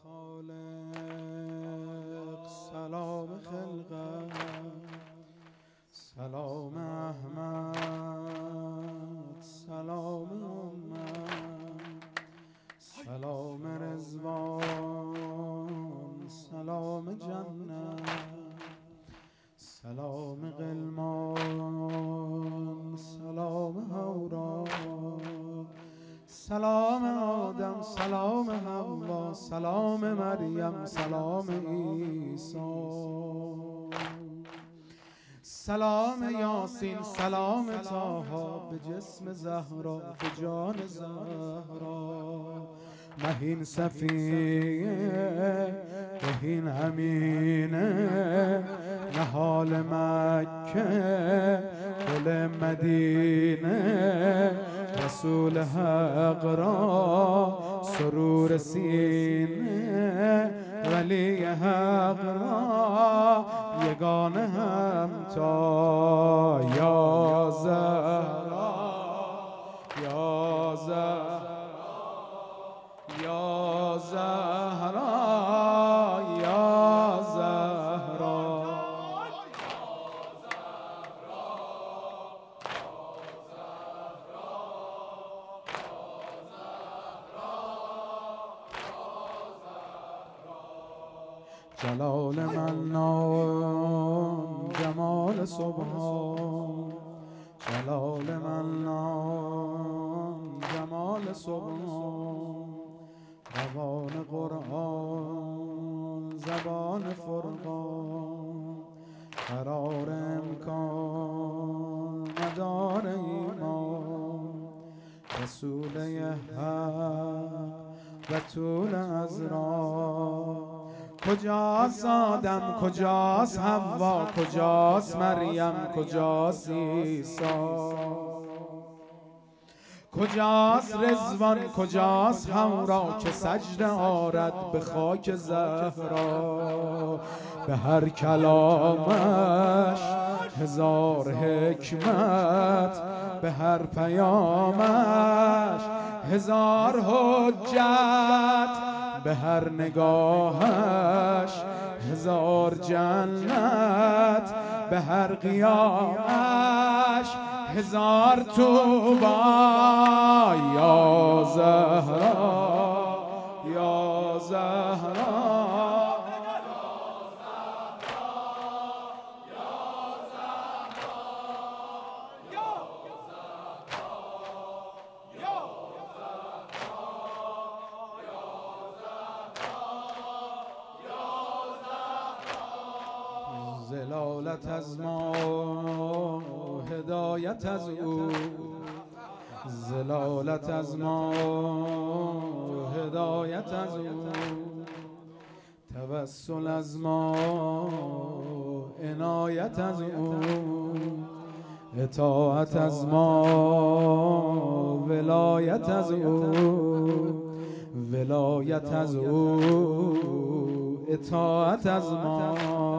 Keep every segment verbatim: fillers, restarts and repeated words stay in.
خالق، سلام خلقت، سلام احمد، سلام امت، سلام رضوان، سلام جنت، سلام غلمان، سلام حورا، سلام آدم، سلام حوا، سلام مریم، سلام عیسی، سلام یاسین، سلام طه، به جسم زهرا، به جان زهرا، مهین صفیه، بهین امینه، نهال مکه، گل مدینه، رسول حق را سرور سینه، ولی حق را یگانه همتا، یا زهرا، یا زهرا، یا زهرا، یا زهرا، جلال منان، جمال سبحان، جلال منان، جمال سبحان، روان قرآن، زبان فرقان، قرار امکان، مدار ایمان، رسول حق و طول ازرار، کجاست آدم، کجاست حوا، کجاست مریم، کجاست عیسی، کجاست رضوان، کجاست حورا، که سجده آرد به خاک زهرا، به هر کلامش هزار حکمت، به هر پیامش هزار حجت، به هر نگاهش هزار جنت، به هر قیامش هزار توبا، یا زهرا، یا زهرا، زلالت از ما، هدایت از او، زلالت از ما، هدایت از او، توسل از ما، عنایت از او، اطاعت از ما، ولایت از او، ولایت از او، اطاعت از ما،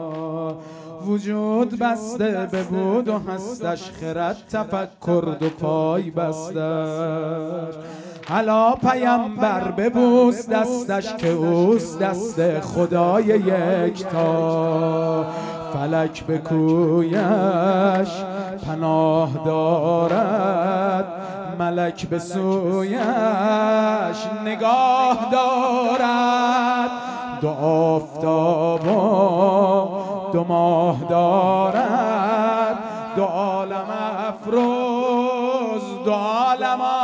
وجود بسته به بود و هستش، خرد تفکر دو پای بستش، حالا پیمبر ببوس دستش، که اوست دست خدای یکتا، فلک به کویش پناه دارد، ملک به سویش نگاه دارد، دو آفتاب و دو ماه دارد، دو عالم افروز، دو عالم